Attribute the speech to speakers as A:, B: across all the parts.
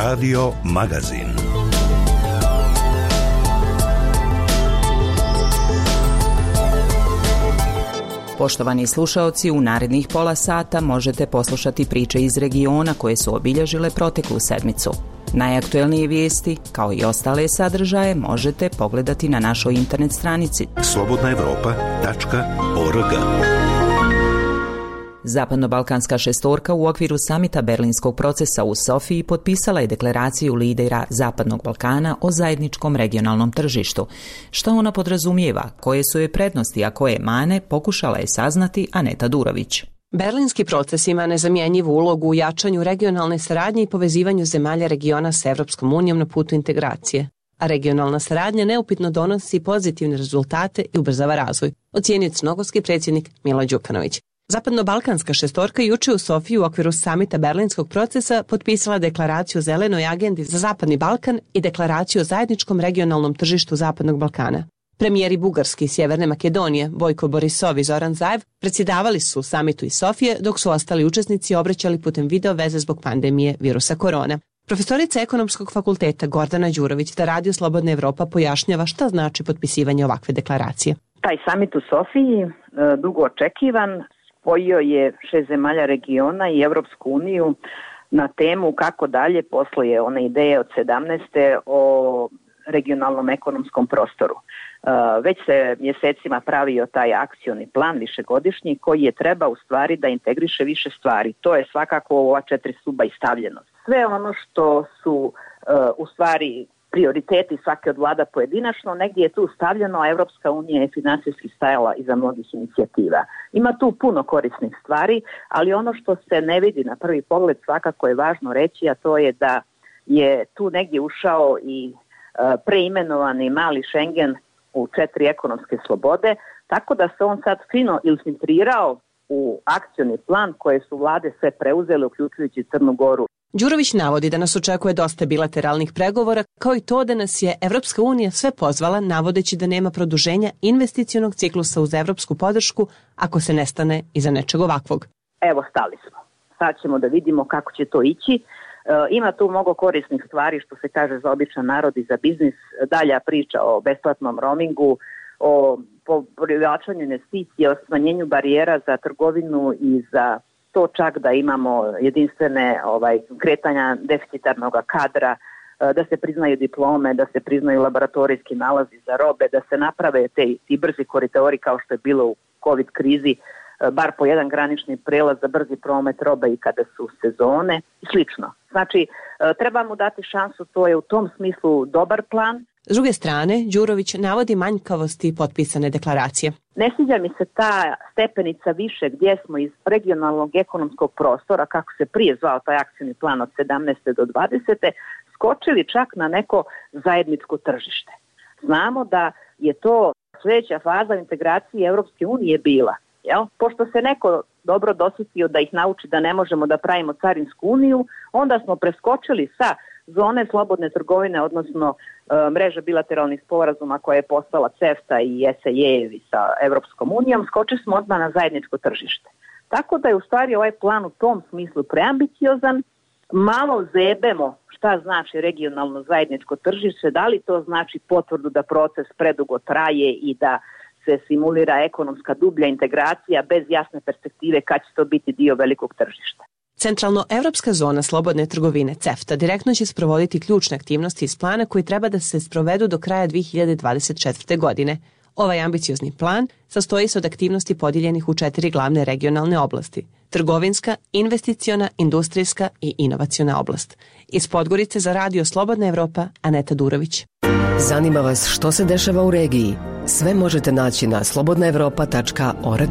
A: Radio Magazin.
B: Poštovani slušaoci, u narednih pola sata možete poslušati priče iz regiona koje su obilježile proteklu sedmicu. Najaktuelnije vijesti, kao i ostale sadržaje, možete pogledati na našoj internet stranici slobodnaevropa.org. Zapadno-balkanska šestorka u okviru samita Berlinskog procesa u Sofiji potpisala je deklaraciju lidera Zapadnog Balkana o zajedničkom regionalnom tržištu. Što ona podrazumijeva, koje su joj prednosti, a koje mane, pokušala je saznati Aneta Durović.
C: Berlinski proces ima nezamjenjivu ulogu u jačanju regionalne saradnje i povezivanju zemalja regiona s Evropskom unijom na putu integracije. A regionalna saradnja neupitno donosi pozitivne rezultate i ubrzava razvoj, ocijenio crnogorski predsjednik Milo Đukanović. Zapadno-balkanska šestorka juče u Sofiji u okviru samita Berlinskog procesa potpisala deklaraciju o zelenoj agendi za Zapadni Balkan i deklaraciju o zajedničkom regionalnom tržištu Zapadnog Balkana. Premijeri Bugarske i Sjeverne Makedonije, Bojko Borisov i Zoran Zaev, predsjedavali su samitu iz Sofije, dok su ostali učesnici obraćali putem video veze zbog pandemije virusa korona. Profesorica Ekonomskog fakulteta Gordana Đurović za Radio Slobodna Evropa pojašnjava šta znači potpisivanje ovakve deklaracije.
D: Taj samit u Sofiji, dugo očekivan, spojio je 6 zemalja regiona i Evropsku uniju na temu kako dalje posle one ideje od 17. o regionalnom ekonomskom prostoru. Već se mjesecima pravio taj akcioni plan višegodišnji koji je treba u stvari da integriše više stvari. To je svakako ova 4 stuba i stavljenost. Sve ono što su u stvari prioriteti svake od vlada pojedinačno, negdje je tu stavljeno, a Evropska unija je financijski stajala iza mnogih inicijativa. Ima tu puno korisnih stvari, ali ono što se ne vidi na prvi pogled svakako je važno reći, a to je da je tu negdje ušao i preimenovani mali Schengen u 4 ekonomske slobode, tako da se on sad fino infiltrirao u akcioni plan koje su vlade sve preuzele, uključujući Crnu Goru.
C: Đurović navodi da nas očekuje dosta bilateralnih pregovora, kao i to da nas je Evropska unija sve pozvala, navodeći da nema produženja investicionog ciklusa uz evropsku podršku ako se ne stane iza nečeg ovakvog.
D: Evo, stali smo. Sad ćemo da vidimo kako će to ići. Ima tu mnogo korisnih stvari, što se kaže, za običan narod i za biznis. Dalja priča o besplatnom roamingu, o privlačenju investicija, o smanjenju barijera za trgovinu i za to čak da imamo jedinstvene kretanja deficitarnog kadra, da se priznaju diplome, da se priznaju laboratorijski nalazi za robe, da se naprave ti brzi koridori kao što je bilo u COVID krizi, bar po jedan granični prelaz za brzi promet robe i kada su sezone i slično. Znači, treba mu dati šansu, to je u tom smislu dobar plan.
C: S druge strane, Đurović navodi manjkavosti potpisane deklaracije.
D: Ne sviđa mi se ta stepenica više gdje smo iz regionalnog ekonomskog prostora, kako se prije zvao taj akcijni plan od 17. do 20. skočili čak na neko zajedničko tržište. Znamo da je to sljedeća faza integracije Europske unije bila. Pošto se neko dobro dosjetio da ih nauči da ne možemo da pravimo carinsku uniju, onda smo preskočili sa zone slobodne trgovine, odnosno mreža bilateralnih sporazuma koja je postala CEFTA i SAE sa Evropskom unijom, skočili smo odmah na zajedničko tržište. Tako da je u stvari ovaj plan u tom smislu preambiciozan, malo zebemo šta znači regionalno zajedničko tržište, da li to znači potvrdu da proces predugo traje i da se simulira ekonomska dublja integracija bez jasne perspektive kad će to biti dio velikog tržišta.
C: Centralnoevropska zona slobodne trgovine CEFTA direktno će sprovoditi ključne aktivnosti iz plana koji treba da se sprovedu do kraja 2024. godine. Ovaj ambiciozni plan sastoji se od aktivnosti podijeljenih u 4 glavne regionalne oblasti: trgovinska, investiciona, industrijska i inovaciona oblast. Iz Podgorice za Radio Slobodna Evropa, Aneta Durović.
E: Zanima vas što se dešava u regiji? Sve možete naći na slobodnaevropa.org.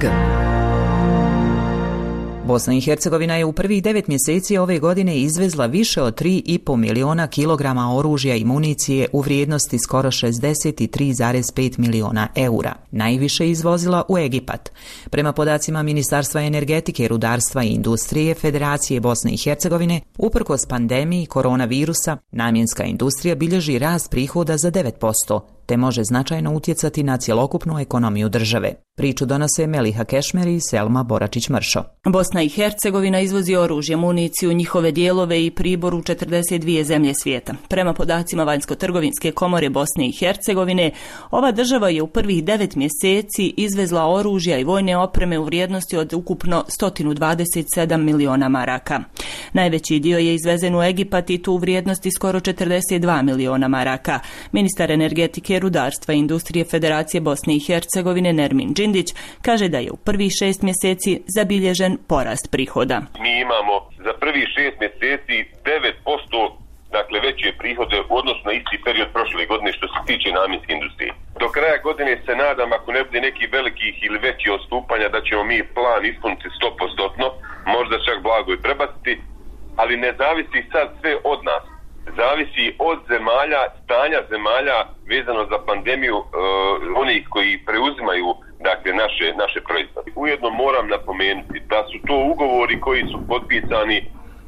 B: Bosna i Hercegovina je u prvih 9 mjeseci ove godine izvezla više od 3,5 miliona kilograma oružja i municije u vrijednosti skoro 63,5 miliona eura. Najviše izvozila u Egipat. Prema podacima Ministarstva energetike, rudarstva i industrije Federacije Bosne i Hercegovine, uprkos pandemiji koronavirusa, namjenska industrija bilježi rast prihoda za 9%. te može značajno utjecati na cjelokupnu ekonomiju države. Priču donose Meliha Kešmeri i Selma Boračić-Mršo.
A: Bosna i Hercegovina izvozi oružje, municiju, njihove dijelove i pribor u 42 zemlje svijeta. Prema podacima Vanjsko-trgovinske komore Bosne i Hercegovine, ova država je u prvih 9 mjeseci izvezla oružja i vojne opreme u vrijednosti od ukupno 127 miliona maraka. Najveći dio je izvezen u Egipat i tu u vrijednosti skoro 42 miliona maraka. Ministar energetike, rudarstva i industrije Federacije Bosne i Hercegovine Nermin Džindić kaže da je u prvih 6 mjeseci zabilježen porast prihoda.
F: Mi imamo za prvih 6 mjeseci 9% dakle veće prihode u odnosu na isti period prošle godine što se tiče namjenske industrije. Do kraja godine se nadam, ako ne bude nekih velikih ili većih odstupanja, da ćemo mi plan ispuniti 100%, možda čak blago i prebaciti, ali ne zavisi sad sve od nas. Zavisi od zemalja, stanja zemalja vezano za pandemiju, onih koji preuzimaju dakle naše proizvode. Ujedno moram napomenuti da su to ugovori koji su potpisani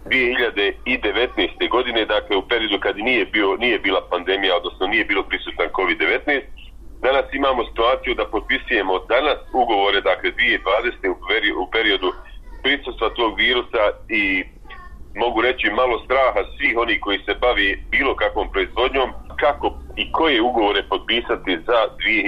F: 2019. godine, dakle u periodu kad nije bila pandemija, odnosno nije bilo prisutan COVID-19. Danas imamo situaciju da potpisujemo danas ugovore, dakle 2020. u periodu prisustva tog virusa i mogu reći malo straha svih onih koji se bavi bilo kakvom proizvodnjom, kako i koje ugovore potpisati za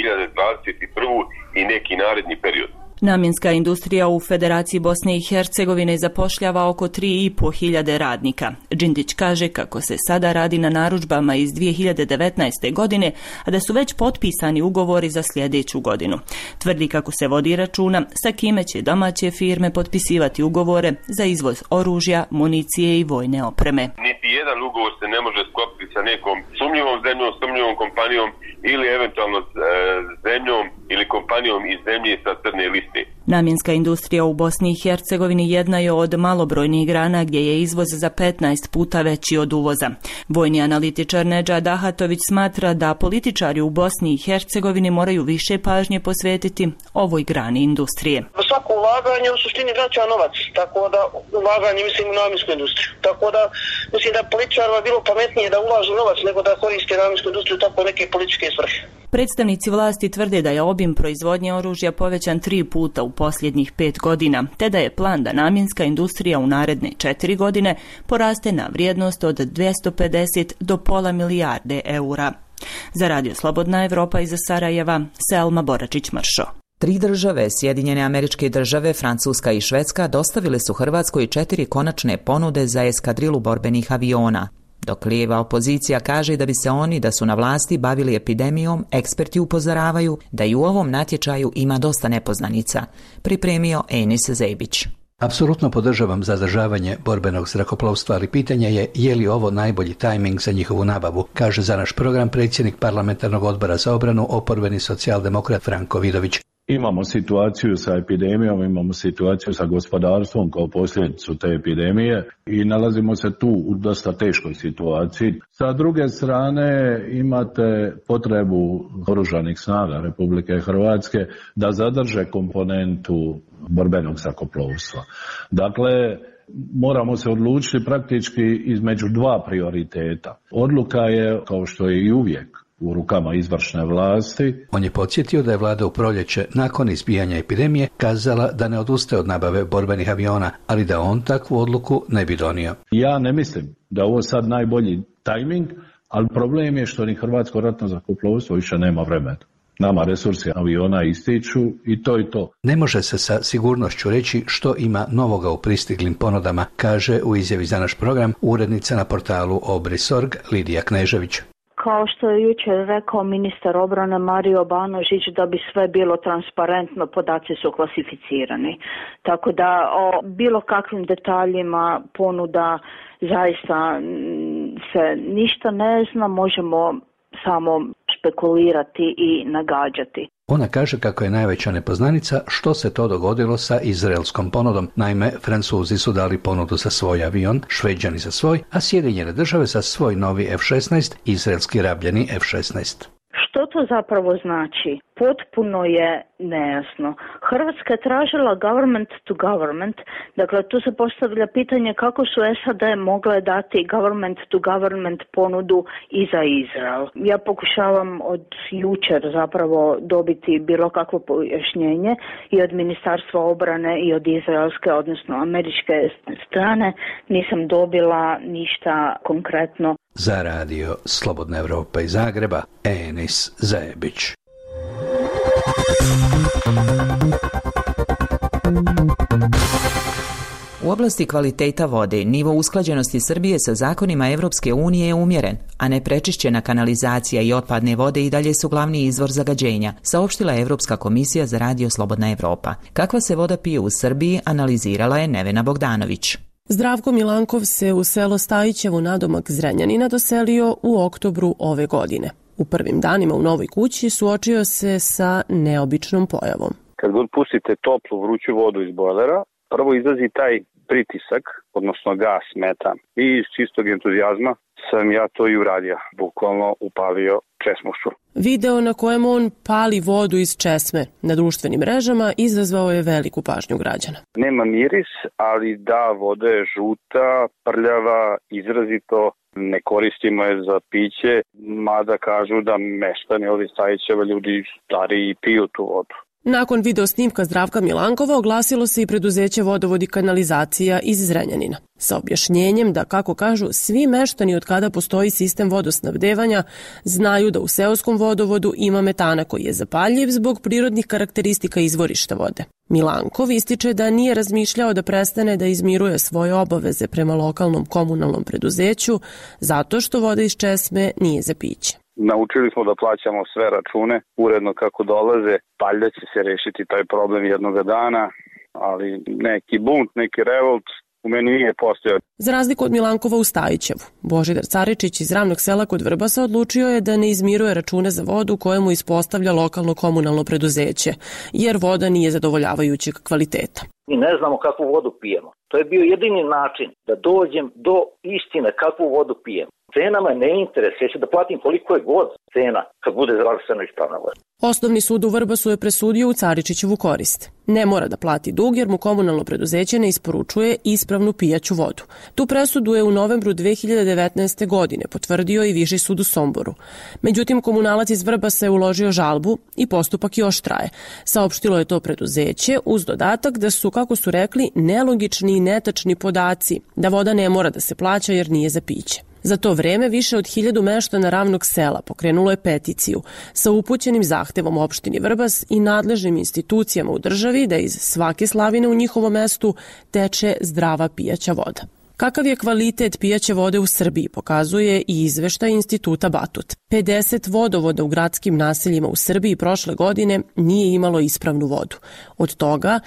F: 2021. i neki naredni period.
A: Namjenska industrija u Federaciji Bosne i Hercegovine zapošljava oko 3.500 radnika. Džindić kaže kako se sada radi na narudžbama iz 2019. godine, a da su već potpisani ugovori za sljedeću godinu. Tvrdi kako se vodi računa sa kime će domaće firme potpisivati ugovore za izvoz oružja, municije i vojne opreme.
F: Niti jedan ugovor se ne može sklopiti sa nekom sumnjivom kompanijom ili eventualno zemljom ili kompanijom iz zemlje sa crne liste.
A: Namjenska industrija u Bosni i Hercegovini jedna je od malobrojnih grana gdje je izvoz za 15 puta veći od uvoza. Vojni analitičar Nedžad Ahatović smatra da političari u Bosni i Hercegovini moraju više pažnje posvetiti ovoj grani industrije.
G: Svako ulaganje u suštini vraća novac, tako da ulaganje mislim u namjensku industriju. Tako da mislim da političarima bilo pametnije da ulažu novac nego da koriste namjensku industriju tako neke političke svrhe.
A: Predstavnici vlasti tvrde da je obim proizvodnje oružja povećan 3 puta u posljednjih 5 godina, te da je plan da namjenska industrija u naredne 4 godine poraste na vrijednost od 250 do pola milijarde eura. Za Radio Slobodna Evropa iz Sarajeva, Selma Boračić-Mršo.
B: 3 države, Sjedinjene Američke Države, Francuska i Švedska, dostavile su Hrvatskoj 4 konačne ponude za eskadrilu borbenih aviona. Dok lijeva opozicija kaže da bi se oni, da su na vlasti, bavili epidemijom, eksperti upozoravaju da i u ovom natječaju ima dosta nepoznanica. Pripremio Enis Zebić.
H: Apsolutno podržavam zadržavanje borbenog zrakoplovstva, ali pitanje je li ovo najbolji tajming za njihovu nabavu, kaže za naš program predsjednik parlamentarnog odbora za obranu, oporbeni socijaldemokrat Franko Vidović.
I: Imamo situaciju sa epidemijom, imamo situaciju sa gospodarstvom kao posljedicu te epidemije i nalazimo se tu u dosta teškoj situaciji. Sa druge strane imate potrebu Oružanih snaga Republike Hrvatske da zadrže komponentu borbenog zrakoplovstva. Dakle, moramo se odlučiti praktički između 2 prioriteta. Odluka je, kao što je i uvijek, u rukama izvršne vlasti.
H: On je podsjetio da je vlada u proljeće, nakon izbijanja epidemije, kazala da ne odustaje od nabave borbenih aviona, ali da on takvu odluku ne bi donio.
I: Ja ne mislim da ovo sad najbolji tajming, ali problem je što ni Hrvatsko ratno zrakoplovstvo više nema vremena. Nama resursi aviona ističu i to je to.
H: Ne može se sa sigurnošću reći što ima novoga u pristiglim ponudama, kaže u izjavi za naš program urednica na portalu Obris.org Lidija Knežević.
J: Kao što je jučer rekao ministar obrane Mario Banožić, da bi sve bilo transparentno, podaci su klasificirani. Tako da o bilo kakvim detaljima ponuda zaista se ništa ne zna, možemo samo špekulirati i nagađati.
H: Ona kaže kako je najveća nepoznanica što se to dogodilo sa izraelskom ponudom. Naime, Francuzi su dali ponudu za svoj avion, Šveđani za svoj, a Sjedinjene Države za svoj novi F-16, izraelski rabljeni F-16.
J: Što to zapravo znači? Potpuno je nejasno. Hrvatska je tražila government to government, dakle tu se postavlja pitanje kako su SAD mogle dati government to government ponudu i za Izrael. Ja pokušavam od jučer zapravo dobiti bilo kakvo pojašnjenje i od Ministarstva obrane i od izraelske, odnosno američke strane. Nisam dobila ništa konkretno.
H: Za radio Slobodna Evropa iz Zagreba, Enis Zajebić.
B: U oblasti kvaliteta vode, nivo usklađenosti Srbije sa zakonima Evropske unije je umjeren, a neprečišćena kanalizacija i otpadne vode i dalje su glavni izvor zagađenja, saopštila je Evropska komisija za radio Slobodna Evropa. Kakva se voda pije u Srbiji, analizirala je Nevena Bogdanović.
K: Zdravko Milankov se u selo Stajićevo nadomak Zrenjanina doselio u oktobru ove godine. U prvim danima u novoj kući suočio se sa neobičnom pojavom.
L: Kad god pustite toplu vruću vodu iz bojlera, prvo izlazi taj pritisak, odnosno gas, metan. I iz čistog entuzijazma sam ja to i uradio. Bukvalno upalio česmušu.
K: Video na kojem on pali vodu iz česme na društvenim mrežama izazvao je veliku pažnju građana.
L: Nema miris, ali da, voda je žuta, prljava, izrazito. Ne koristimo je za piće, mada kažu da meštani ovdje Stajićeva ljudi stariji piju tu vodu.
K: Nakon video snimka Zdravka Milankova oglasilo se i preduzeće Vodovod i kanalizacija iz Zrenjanina sa objašnjenjem da, kako kažu, svi meštani od kada postoji sistem vodosnabdevanja znaju da u seoskom vodovodu ima metana koji je zapaljiv zbog prirodnih karakteristika izvorišta vode. Milankov ističe da nije razmišljao da prestane da izmiruje svoje obaveze prema lokalnom komunalnom preduzeću zato što voda iz česme nije za piće.
L: Naučili smo da plaćamo sve račune uredno kako dolaze, valjda će se rešiti taj problem jednoga dana, ali neki bunt, neki revolt u meni nije postojao.
K: Za razliku od Milankova u Stajićevu, Božidar Caričić iz Ravnog sela kod Vrbasa odlučio je da ne izmiruje račune za vodu koje mu ispostavlja lokalno komunalno preduzeće, jer voda nije zadovoljavajućeg kvaliteta.
M: Mi ne znamo kakvu vodu pijemo. To je bio jedini način da dođem do istine kakvu vodu pijemo. Cena me ne interesuje, će da platim koliko je god cena kad bude zdravstveno ispravna voda.
K: Osnovni sud u Vrbasu je presudio u Caričićevu korist. Ne mora da plati dug jer mu komunalno preduzeće ne isporučuje ispravnu pijaću vodu. Tu presudu je u novembru 2019. godine potvrdio i Viši sud u Somboru. Međutim, komunalac iz Vrbasa je uložio žalbu i postupak još traje. Saopštilo je to preduzeće uz dodatak da su, kako su rekli, nelogični i netačni podaci, da voda ne mora da se plaća jer nije za piće. Za to vreme više od 1000 meštana Ravnog sela pokrenulo je peticiju sa upućenim zahtevom opštini Vrbas i nadležnim institucijama u državi da iz svake slavine u njihovom mestu teče zdrava pijaća voda. Kakav je kvalitet pijaće vode u Srbiji pokazuje i izveštaj Instituta Batut. 50 vodovoda u gradskim naseljima u Srbiji prošle godine nije imalo ispravnu vodu. Od toga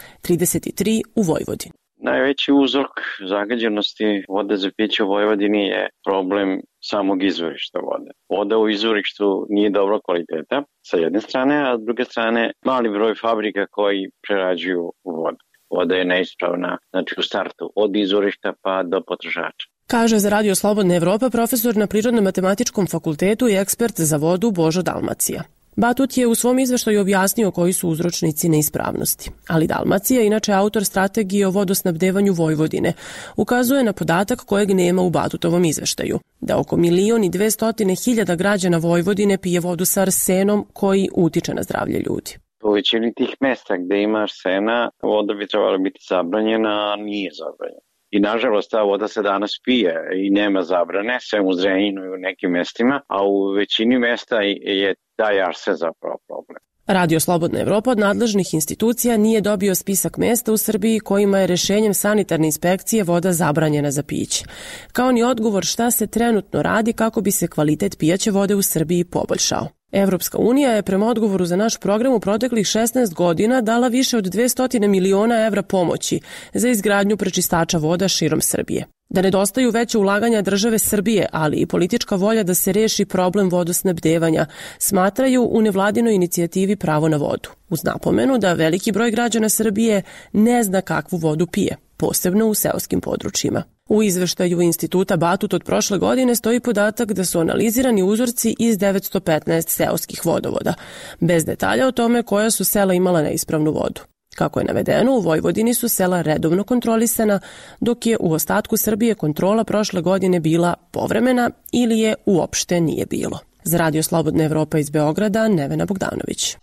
K: 33 u Vojvodini.
N: Najveći uzrok zagađenosti vode za piće u Vojvodini je problem samog izvorišta vode. Voda u izvorištu nije dobro kvaliteta sa jedne strane, a s druge strane mali broj fabrika koji prerađuju vodu. Voda je neispravna, znači u startu od izvorišta pa do potrošača.
K: Kaže za Radio Slobodna Evropa profesor na Prirodno-matematičkom fakultetu i ekspert za vodu Božo Dalmacija. Batut je u svom izveštaju objasnio koji su uzročnici neispravnosti. Ali Dalmacija, inače autor strategije o vodosnabdevanju Vojvodine, ukazuje na podatak kojeg nema u Batutovom izveštaju, da oko 1.200.000 građana Vojvodine pije vodu sa arsenom koji utiče na zdravlje ljudi.
N: U većini tih mesta gde ima arsena, voda bi trebala biti zabranjena, a nije zabranjena. I nažalost ta voda se danas pije i nema zabrane, sve u Zrenjaninu i u nekim mestima, a u većini mesta je taj arsen zapravo problem.
K: Radio Slobodna Evropa od nadležnih institucija nije dobio spisak mesta u Srbiji kojima je rešenjem sanitarne inspekcije voda zabranjena za piće, kao ni odgovor šta se trenutno radi kako bi se kvalitet pijaće vode u Srbiji poboljšao. Evropska unija je prema odgovoru za naš program u proteklih 16 godina dala više od 200 miliona evra pomoći za izgradnju prečistača voda širom Srbije. Da nedostaju veće ulaganja države Srbije, ali i politička volja da se reši problem vodosnabdevanja, smatraju u nevladinoj inicijativi Pravo na vodu, uz napomenu da veliki broj građana Srbije ne zna kakvu vodu pije, posebno u seoskim područjima. U izveštaju Instituta Batut od prošle godine stoji podatak da su analizirani uzorci iz 915 seoskih vodovoda, bez detalja o tome koja su sela imala neispravnu vodu. Kako je navedeno, u Vojvodini su sela redovno kontrolisana, dok je u ostatku Srbije kontrola prošle godine bila povremena ili je uopšte nije bilo. Za Radio Slobodna Evropa iz Beograda, Nevena Bogdanović.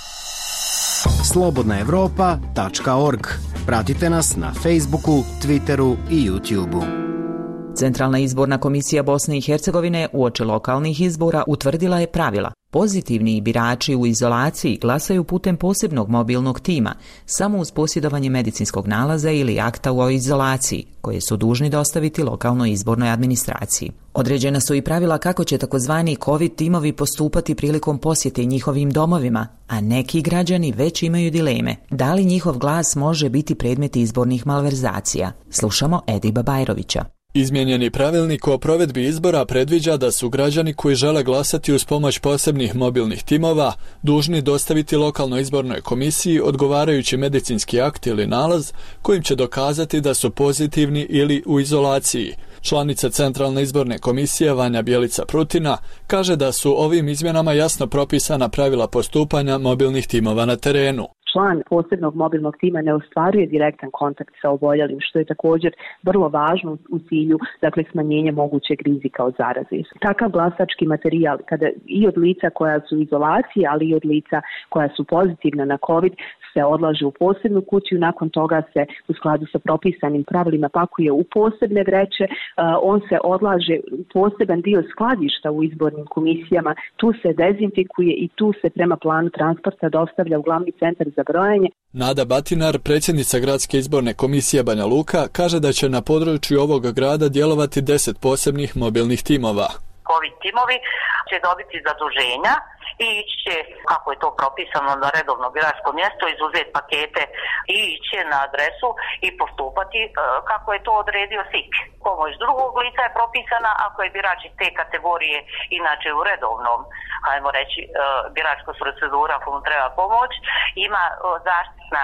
O: slobodnaevropa.org. Pratite nas na Facebooku, Twitteru i YouTubeu.
B: Centralna izborna komisija Bosne i Hercegovine uoči lokalnih izbora utvrdila je pravila. Pozitivni birači u izolaciji glasaju putem posebnog mobilnog tima, samo uz posjedovanje medicinskog nalaza ili akta o izolaciji, koje su dužni dostaviti lokalnoj izbornoj administraciji. Određena su i pravila kako će takozvani COVID timovi postupati prilikom posjete njihovim domovima, a neki građani već imaju dileme. Da li njihov glas može biti predmet izbornih malverzacija? Slušamo Ediba Bajrovića.
P: Izmijenjeni pravilnik o provedbi izbora predviđa da su građani koji žele glasati uz pomoć posebnih mobilnih timova dužni dostaviti lokalnoj izbornoj komisiji odgovarajući medicinski akt ili nalaz kojim će dokazati da su pozitivni ili u izolaciji. Članica Centralne izborne komisije Vanja Bjelica Prutina kaže da su ovim izmjenama jasno propisana pravila postupanja mobilnih timova na terenu.
Q: Član posebnog mobilnog tima ne ostvaruje direktan kontakt sa oboljelim, što je također vrlo važno u cilju smanjenja mogućeg rizika od zaraze. Takav glasački materijal, kada i od lica koja su u izolaciji, ali i od lica koja su pozitivna na COVID, se odlaže u posebnu kutiju, nakon toga se u skladu sa propisanim pravilima pakuje u posebne vreće, on se odlaže u poseban dio skladišta u izbornim komisijama, tu se dezinfikuje i tu se prema planu transporta dostavlja u glavni centar za brojanje.
P: Nada Batinar, predsjednica Gradske izborne komisije Banja Luka, kaže da će na području ovog grada djelovati 10 posebnih mobilnih timova.
R: COVID timovi će dobiti zaduženja i ići će, kako je to propisano na redovno biračko mjesto, izuzeti pakete i ići na adresu i postupati kako je to odredio SIK. Pomoć drugog lica je propisana ako je birač iz te kategorije inače u redovnom, hajmo reći, biračka procedura komu treba pomoć, ima zaštitna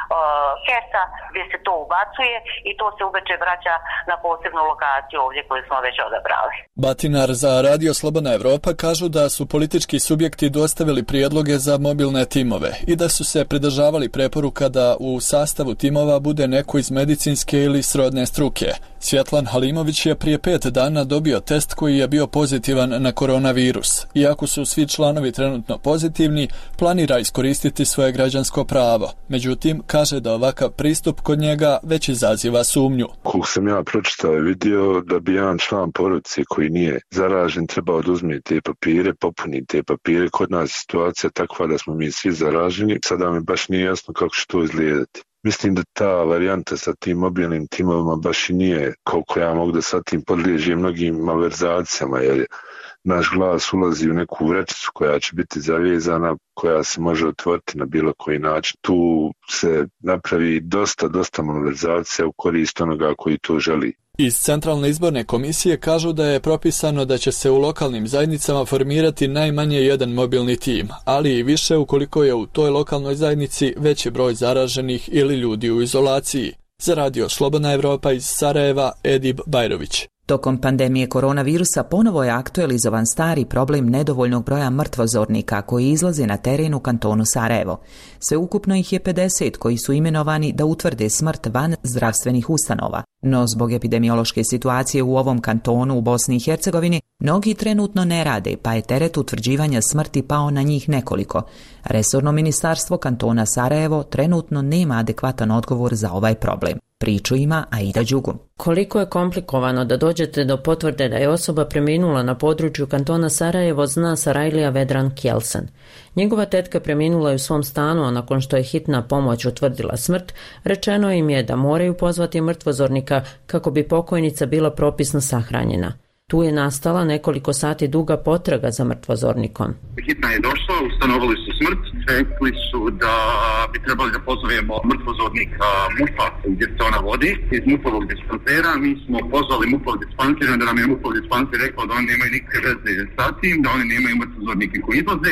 R: kesa gdje se to ubacuje i to se uveče vraća na posebnu lokaciju ovdje koju smo već odabrali.
P: Batinar za Radio Slobodna Evropa kažu da su politički subjekti dostavili prijedloge za mobilne timove i da su se pridržavali preporuka da u sastavu timova bude neko iz medicinske ili srodne struke. Svjetlan Halimović je prije 5 dana dobio test koji je bio pozitivan na koronavirus. Iako su svi članovi trenutno pozitivni, planira iskoristiti svoje građansko pravo. Međutim, kaže da ovakav pristup kod njega već izaziva sumnju.
S: Koliko sam ja pročitao i vidio da bi jedan član porodice koji nije zaražen trebao da uzme te papire, popuni te papire. Kod nas je situacija takva da smo mi svi zaraženi. Sada mi baš nije jasno kako će to izgledati. Mislim da ta varijanta sa tim mobilnim timovima baš i nije, koliko ja mogu da sa tim podliježe mnogim malverzacijama, jer naš glas ulazi u neku vrećicu koja će biti zavezana, koja se može otvoriti na bilo koji način. Tu se napravi dosta malverzacija u korist onoga koji to želi.
P: Iz Centralne izborne komisije kažu da je propisano da će se u lokalnim zajednicama formirati najmanje jedan mobilni tim, ali i više ukoliko je u toj lokalnoj zajednici veći broj zaraženih ili ljudi u izolaciji. Za Radio Slobodna Evropa iz Sarajeva, Edib Bajrović.
B: Tokom pandemije koronavirusa ponovo je aktualizovan stari problem nedovoljnog broja mrtvozornika koji izlaze na teren u kantonu Sarajevo. Sveukupno ih je 50 koji su imenovani da utvrde smrt van zdravstvenih ustanova. No zbog epidemiološke situacije u ovom kantonu u Bosni i Hercegovini, mnogi trenutno ne rade, pa je teret utvrđivanja smrti pao na njih nekoliko. Resorno ministarstvo kantona Sarajevo trenutno nema adekvatan odgovor za ovaj problem. Priču ima Aida Đugun.
T: Koliko je komplikovano da dođete do potvrde da je osoba preminula na području kantona Sarajevo zna Sarajlija Vedran Kjelsen. Njegova tetka preminula je u svom stanu, a nakon što je hitna pomoć utvrdila smrt, rečeno im je da moraju pozvati mrtvozornika kako bi pokojnica bila propisno sahranjena. Tu je nastala nekoliko sati duga potraga za mrtvozornikom.
U: Hitna je došla, ustanovili su smrt, rekli su da bi trebali da pozovemo mrtvozornika MUP-a gdje se ona vodi, iz MUP-ovog dispansera. Mi smo pozvali MUP-ov dispanser, da nam je MUP-ov dispanser rekao da oni nemaju nikakve veze sa tim, da oni nemaju mrtvozornike koji izlaze.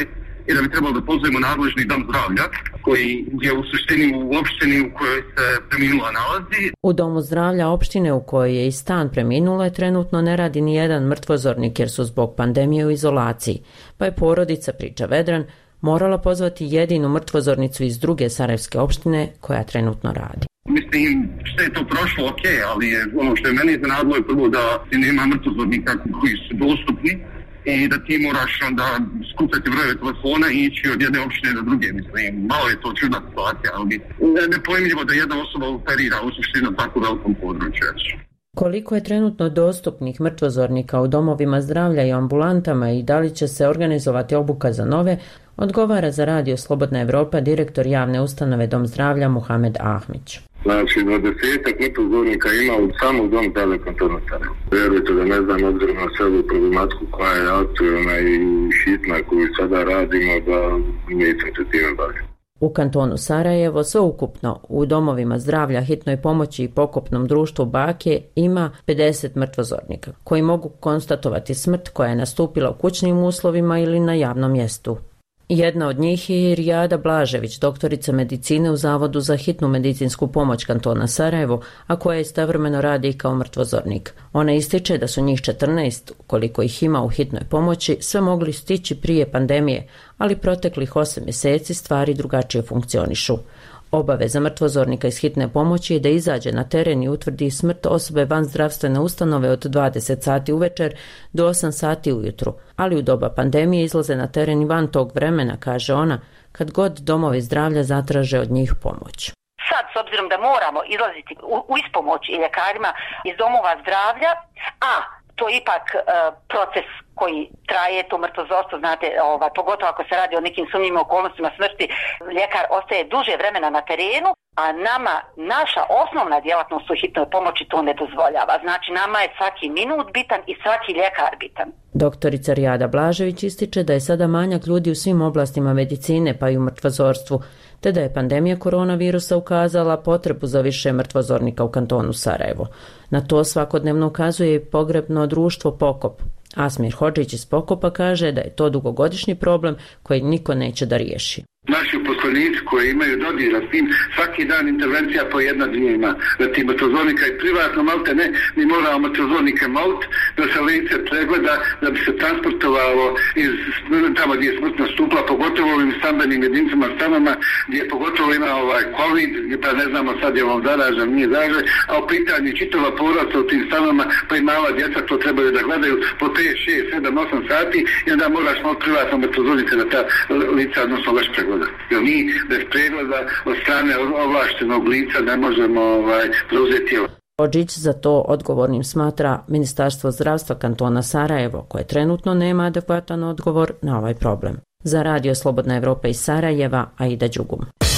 U: i da bi trebalo da pozovemo nadležni dom zdravlja koji je u suštini u opštini u kojoj se preminula nalazi.
T: U domu zdravlja opštine u kojoj je i stan preminula trenutno ne radi ni jedan mrtvozornik jer su zbog pandemije u izolaciji, pa je porodica, priča Vedran, morala pozvati jedinu mrtvozornicu iz druge sarajevske opštine koja trenutno radi.
U: Mislim, što je to prošlo, ok, ali ono što je meni iznenadilo je prvo da ti nema mrtvozornika koji su dostupni i da ti moraš onda skupiti brojeve telefona i ići od jedne opštine do druge. Mislim, malo je to čudna situacija, ali nepojmljivo da jedna osoba operira u suštini na tako velikom području.
T: Koliko je trenutno dostupnih mrtvozornika u domovima zdravlja i ambulantama i da li će se organizovati obuka za nove, odgovara za Radio Slobodna Evropa direktor javne ustanove Dom zdravlja Muhamed Ahmić.
U: Znači, 20 mrtvozornika ima u samog dom zdravlja kantona Sarajevo. Vjerujte da ne znam, obzirom na celu problematiku koja je aktualna i hitna koju sada radimo, da nisam se time bavio.
T: U kantonu Sarajevo sveukupno u domovima zdravlja, hitnoj pomoći i pokopnom društvu Bake ima 50 mrtvozornika koji mogu konstatovati smrt koja je nastupila u kućnim uslovima ili na javnom mjestu. Jedna od njih je Rijada Blažević, doktorica medicine u Zavodu za hitnu medicinsku pomoć kantona Sarajevo, a koja istovremeno radi i kao mrtvozornik. Ona ističe da su njih 14, koliko ih ima u hitnoj pomoći, sve mogli stići prije pandemije, ali proteklih 8 mjeseci stvari drugačije funkcionišu. Obaveza mrtvozornika iz hitne pomoći je da izađe na teren i utvrdi smrt osobe van zdravstvene ustanove od 20 sati uvečer do 8 sati ujutru, ali u doba pandemije izlaze na teren i van tog vremena, kaže ona, kad god domovi zdravlja zatraže od njih pomoć.
R: Sad, s obzirom da moramo izlaziti u ispomoć i ljekarima iz domova zdravlja, a to je ipak proces koji traje, to mrtvozorstvo, znate, pogotovo ako se radi o nekim sumnjivim okolnostima smrti, ljekar ostaje duže vremena na terenu, a nama, naša osnovna djelatnost u hitnoj pomoći to ne dozvoljava. Znači, nama je svaki minut bitan i svaki ljekar bitan.
T: Doktorica Rijada Blažević ističe da je sada manjak ljudi u svim oblastima medicine, pa i u mrtvozorstvu, te da je pandemija koronavirusa ukazala potrebu za više mrtvozornika u kantonu Sarajevo. Na to svakodnevno ukazuje i pogrebno društvo Pokop. Asmir Hodžić iz Pokopa kaže da je to dugogodišnji problem koji niko neće da riješi.
U: Naši uposlenici koji imaju dodira s tim, svaki dan intervencija po 1-2 ima. Znači, mrtvozornika i privatno malte ne, mi moramo mrtvozornike malt da se lice pregleda, da bi se transportovalo iz tamo gdje je smrt nastupila, pogotovo ovim stambenim jedinicama, stanama gdje pogotovo ima COVID, pa ne znamo sad je on zaražen, nije zaražen, a u pitanju čitava porasta u tim stanama, pa i mala djeca to trebaju da gledaju po 5, 6, 7, 8 sati i onda moraš malo privatno mrtvozornika da ta lica odnosno već pregleda. Jer mi bez pregleda od strane ovlaštenog lica ne možemo preuzeti.
T: Hodžić za to odgovornim smatra Ministarstvo zdravstva kantona Sarajevo, koje trenutno nema adekvatan odgovor na ovaj problem. Za Radio Slobodna Evropa iz Sarajeva, Aida Đugum.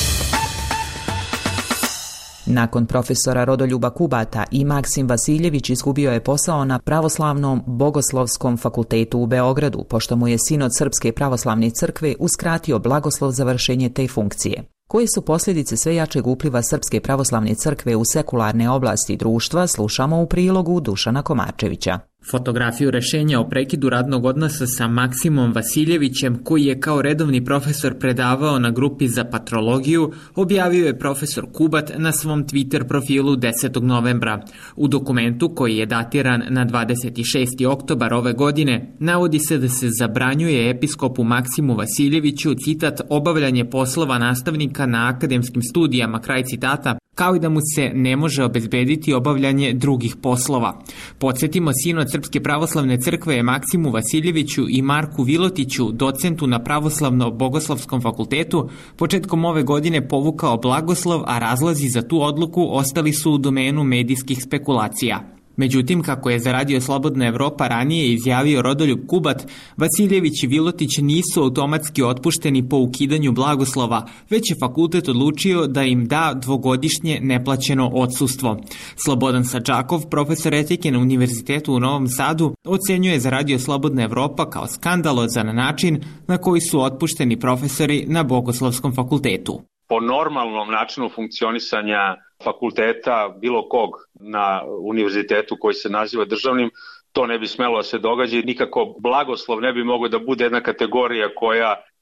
B: Nakon profesora Rodoljuba Kubata i Maksim Vasiljević izgubio je posao na Pravoslavnom Bogoslovskom fakultetu u Beogradu, pošto mu je Sinod Srpske pravoslavne crkve uskratio blagoslov za vršenje te funkcije. Koje su posljedice sve jačeg upliva Srpske pravoslavne crkve u sekularne oblasti društva, slušamo u prilogu Dušana Komarčevića.
D: Fotografiju rešenja o prekidu radnog odnosa sa Maksimom Vasiljevićem, koji je kao redovni profesor predavao na grupi za patrologiju, objavio je profesor Kubat na svom Twitter profilu 10. novembra. U dokumentu, koji je datiran na 26. oktobar ove godine, navodi se da se zabranjuje episkopu Maksimu Vasiljeviću, citat, obavljanje poslova nastavnika na akademskim studijama, kraj citata, kao i da mu se ne može obezbediti obavljanje drugih poslova. Podsjetimo, Sinod Srpske pravoslavne crkve je Maksimu Vasiljeviću i Marku Vilotiću, docentu na Pravoslavno-Bogoslovskom fakultetu, početkom ove godine povukao blagoslov, a razlozi za tu odluku ostali su u domenu medijskih spekulacija. Međutim, kako je za Radio Slobodna Evropa ranije izjavio Rodoljub Kubat, Vasiljević i Vilotić nisu automatski otpušteni po ukidanju blagoslova, već je fakultet odlučio da im da 2-godišnje neplaćeno odsustvo. Slobodan Sačakov, profesor etike na Univerzitetu u Novom Sadu, ocenjuje za Radio Slobodna Evropa kao skandalozan način na koji su otpušteni profesori na Bogoslovskom fakultetu.
V: Po normalnom načinu funkcionisanja fakulteta bilo kog na univerzitetu koji se naziva državnim, to ne bi smelo da se događa i nikako blagoslov ne bi mogao da bude jedna kategorija koja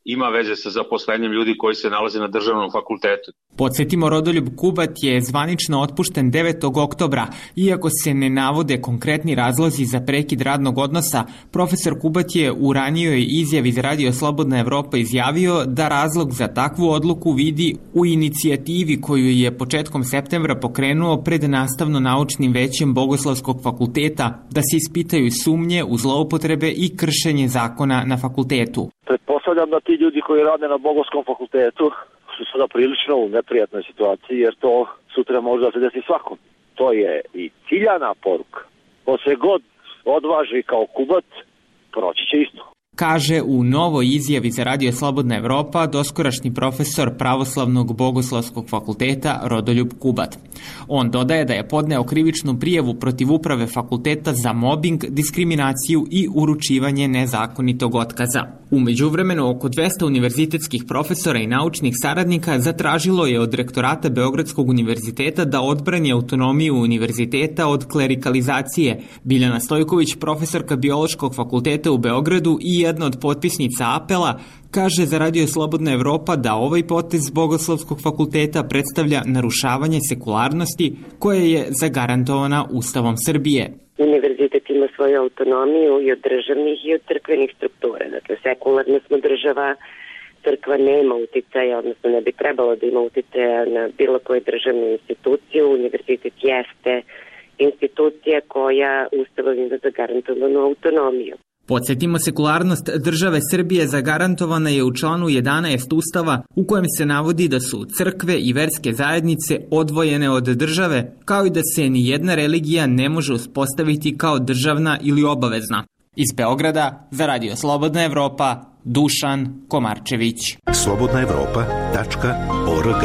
V: ima veze sa zaposlenjem ljudi koji se nalaze na državnom fakultetu.
D: Podsjetimo, Rodoljub Kubat je zvanično otpušten 9. oktobra. Iako se ne navode konkretni razlozi za prekid radnog odnosa, profesor Kubat je u ranijoj izjavi za Radio Slobodna Evropa izjavio da razlog za takvu odluku vidi u inicijativi koju je početkom septembra pokrenuo pred nastavno-naučnim većem Bogoslovskog fakulteta da se ispitaju sumnje u zloupotrebe i kršenje zakona na fakultetu.
C: Pretpostavljam da ti ljudi koji rade na Bogoslovskom fakultetu su sada prilično u neprijatnoj situaciji, jer to sutra može da se desi svakom. To je i ciljana poruka. Ko se god odvaži kao Kubat, proći će isto.
D: Kaže u novoj izjavi za Radio Slobodna Evropa doskorašnji profesor Pravoslavnog Bogoslovskog fakulteta Rodoljub Kubat. On dodaje da je podneo krivičnu prijavu protiv uprave fakulteta za mobing, diskriminaciju i uručivanje nezakonitog otkaza. U međuvremenu, oko 200 univerzitetskih profesora i naučnih saradnika zatražilo je od rektorata Beogradskog univerziteta da odbrani autonomiju univerziteta od klerikalizacije. Biljana Stojković, profesorka Biološkog fakulteta u Beogradu i jedna od potpisnica apela, kaže za Radio Slobodna Evropa da ovaj potez Bogoslovskog fakulteta predstavlja narušavanje sekularnosti koja je zagarantovana Ustavom Srbije.
E: Univerzitet ima svoju autonomiju i od državnih i od crkvenih struktura. Dakle, sekularna smo država, crkva nema uticaja, odnosno ne bi trebalo da ima uticaja na bilo koje državne institucije. Univerzitet jeste institucija koja Ustavom ima zagarantovanu autonomiju.
D: Podsjetimo, sekularnost države Srbije zagarantovana je u članu 11 Ustava u kojem se navodi da su crkve i verske zajednice odvojene od države, kao i da se ni jedna religija ne može uspostaviti kao državna ili obavezna. Iz Beograda za Radio Slobodna Evropa, Dušan Komarčević.
W: slobodnaevropa.org.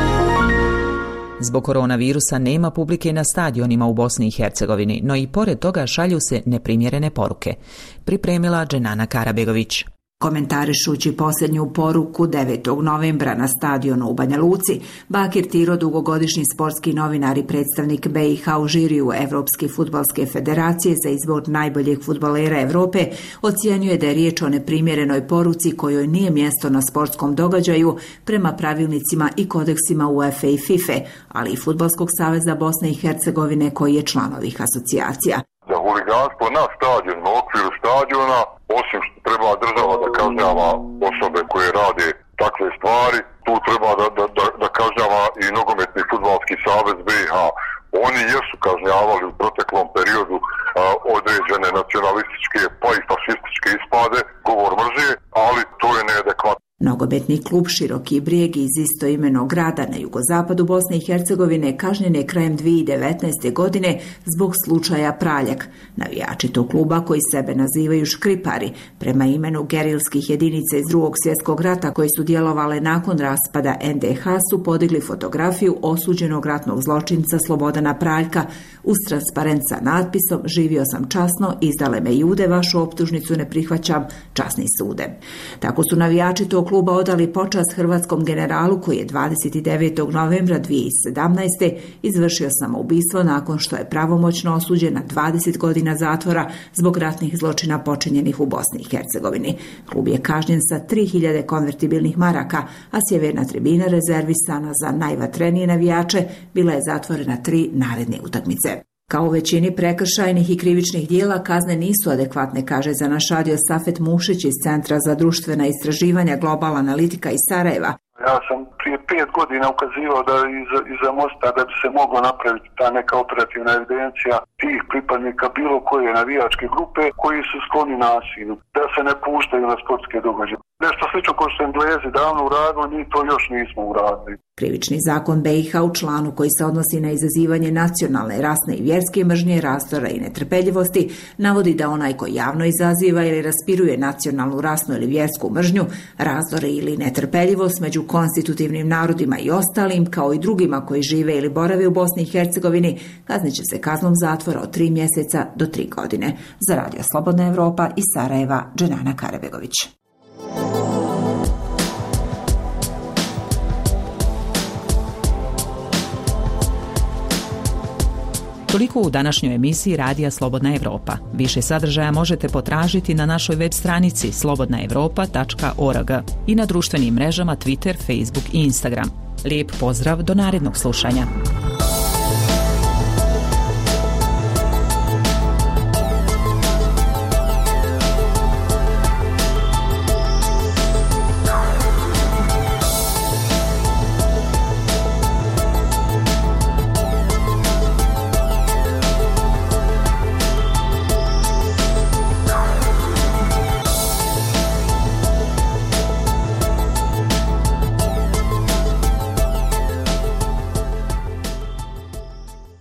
B: Zbog koronavirusa nema publike na stadionima u Bosni i Hercegovini, no i pored toga šalju se neprimjerene poruke. Pripremila Dženana Karabegović.
X: Komentarišući posljednju poruku 9. novembra na stadionu u Banja Luci, Bakir Tiro, dugogodišnji sportski novinar i predstavnik BiH u žiriju Evropske fudbalske federacije za izbor najboljeg fudbalera Evrope, ocijenjuje da je riječ o neprimjerenoj poruci kojoj nije mjesto na sportskom događaju prema pravilnicima i kodeksima UEFA i FIFA, ali i Fudbalskog saveza Bosne i Hercegovine koji je član ovih asocijacija.
Y: Za huliganstvo na stadionu, u okviru stadiona, osim što treba država da kažnjava osobe koje rade takve stvari, tu treba da kažnjava i nogometni fudbalski savez BiH. Oni jesu kažnjavali u proteklom periodu određene nacionalističke pa i fašističke ispade, govor mržnje, ali to je neadekvatno.
X: Nogometni klub Široki Brijeg iz istoimenog grada na jugozapadu Bosne i Hercegovine kažnjen je krajem 2019. godine zbog slučaja Praljak. Navijači tog kluba, koji sebe nazivaju škripari, prema imenu gerilskih jedinica iz Drugog svjetskog rata koji su djelovale nakon raspada NDH, su podigli fotografiju osuđenog ratnog zločinca Slobodana Praljka uz transparent sa natpisom "Živio sam časno, izdale me Jude, vašu optužnicu ne prihvaćam, časni sude". Tako su navijači tog kluba odali počast hrvatskom generalu koji je 29. novembra 2017. izvršio samoubistvo nakon što je pravomoćno osuđen na 20 godina zatvora zbog ratnih zločina počinjenih u Bosni i Hercegovini. Klub je kažnjen sa 3000 konvertibilnih maraka, a sjeverna tribina rezervisana za najvatrenije navijače bila je zatvorena 3 naredne utakmice. Kao u većini prekršajnih i krivičnih dijela, kazne nisu adekvatne, kaže za naš radio Safet Mušić iz Centra za društvena istraživanja Global Analitika iz Sarajeva.
U: Ja sam prije 5 godina ukazivao da iza mosta da bi se moglo napraviti ta neka operativna evidencija tih pripadnika bilo koje navijačke grupe koji su skloni nasilju, da se ne puštaju na sportske događaje. Nešto slično kao što su Englezi davno uradili, mi to još nismo uradili.
X: Krivični zakon BiH u članu koji se odnosi na izazivanje nacionalne, rasne i vjerske mržnje, razdora i netrpeljivosti navodi da onaj koji javno izaziva ili raspiruje nacionalnu, rasnu ili vjersku mržnju, razdore ili netrpeljivost među konstitutivnim narodima i ostalim, kao i drugima koji žive ili borave u Bosni i Hercegovini, kaznit će se kaznom zatvora od 3 mjeseca do 3 godine. Za Radio Slobodna Evropa iz Sarajeva, Dženana Karabegović.
B: Toliko u današnjoj emisiji Radija Slobodna Evropa. Više sadržaja možete potražiti na našoj web stranici slobodnaevropa.org i na društvenim mrežama Twitter, Facebook i Instagram. Lijep pozdrav do narednog slušanja.